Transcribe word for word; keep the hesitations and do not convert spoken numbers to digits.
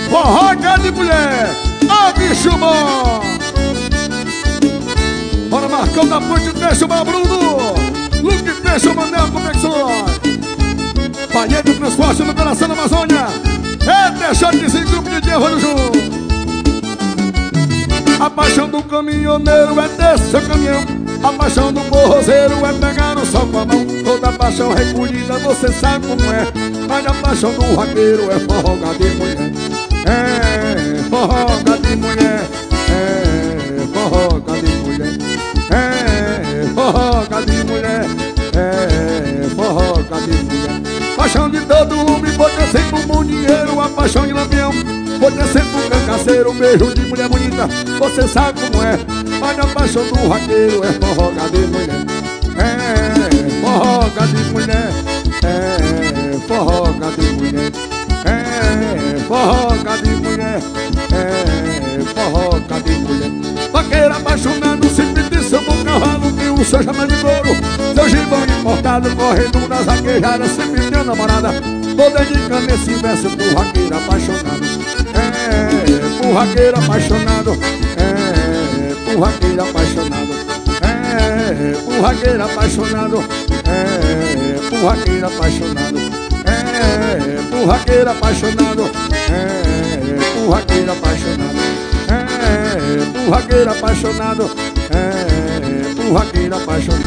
Forró de mulher, ô bicho bom. Bora Marcão da Ponte, fecha o Bruno. Luke, fecha o Manel Confecções. Bahia do Transporte no coração da Amazônia. É deixando de ser grupo de dinheiro junto. A paixão do caminhoneiro é descer seu caminhão. A paixão do forrozeiro é pegar o sol com a mão. Toda paixão recolhida você sabe como é. Mas a paixão do raqueiro é forroga de mulher. É forroga de mulher. É forroga de mulher. É forroga de mulher. É forroga de mulher. Paixão de todo homem pode ser por bom dinheiro. A paixão de lampião pode ser por cangaceiro. Um beijo de mulher bonita, você sabe como é. Mas a paixão do raqueiro é forroga de mulher. É forroga de mulher. É forroga de mulher. É forroga de mulher. É forroga de mulher. Vaqueiro apaixonado, sempre de seu bom cavalo, que o seu chama de couro, seu gibão importado, correndo nas vaquejadas, sempre tem namorada. Tô dedicando esse verso pro raqueiro apaixonado. É pro raqueiro apaixonado. É pro raqueiro apaixonado. É pro raqueiro apaixonado. É pro raqueiro apaixonado. É pro raqueiro apaixonado. É pro raqueiro apaixonado. É pro raqueiro apaixonado. É pro raqueiro apaixonado.